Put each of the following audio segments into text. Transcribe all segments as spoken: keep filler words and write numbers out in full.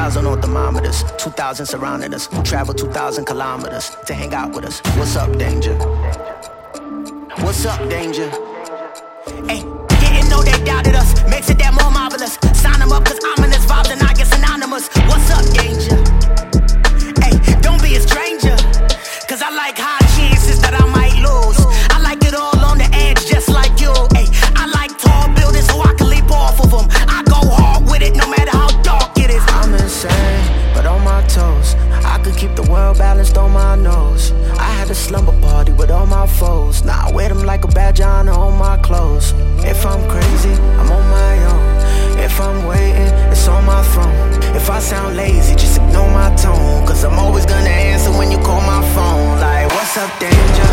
thousand on thermometers, two thousand surrounding us. Travel two thousand kilometers to hang out with us. What's up, danger? What's up, danger? Hey, didn't know they doubted us. Makes it that more marvelous. Sign them up cause ominous vibes and I get synonymous. What's up, danger? Hey, don't be a stranger. Cause I like high chances that I might lose. I like it all on the edge just like you. Hey, I like tall buildings so I can leap off of them. I go hard with it no matter how dark it is. I'm insane, but on my toes. I could keep the world balanced on my nose. I had a slumber party with all my foes. Now I wear them like a badge of honor on my clothes. If I'm crazy, I'm on my own. If I'm waiting, it's on my throne. If I sound lazy, just ignore my tone. Cause I'm always gonna answer when you call my phone. Like, what's up, danger?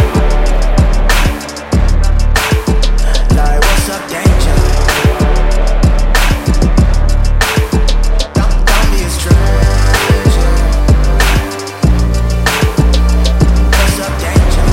Like, what's up, danger? Don't, don't be a stranger. What's up, danger?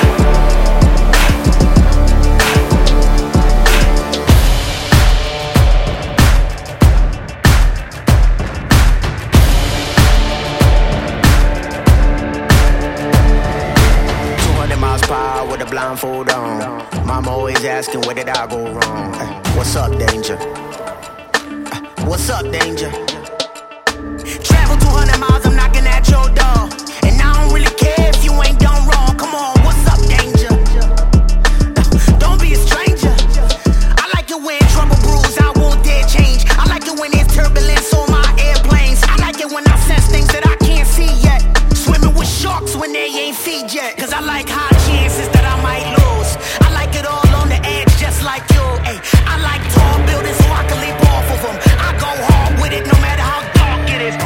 With a blindfold on. Mama always asking where did I go wrong. uh, What's up, danger? uh, What's up, danger? Travel two hundred miles, I'm knocking at your door. And I don't really care if you ain't done wrong. Come on, what's up, danger? uh, Don't be a stranger. I like it when trouble brews, I won't dare change. I like it when there's turbulence on my airplanes. I like it when I sense things that I can't see yet. Swimming with sharks when they ain't feed yet. Cause I like high chances that I might lose. I like it all on the edge just like you. Ay, I like tall buildings so I can leap off of them. I go hard with it no matter how dark it is.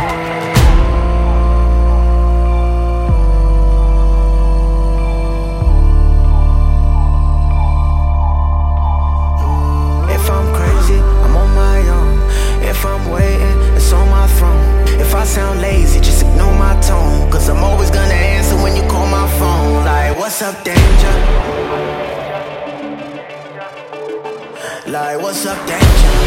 If I'm crazy, I'm on my own. If I'm waiting, it's on my throne. If I sound lazy, just ignore my tone. Cause I'm always gonna answer when you call my phone. Like, what's up, danger? Like, what's up, danger?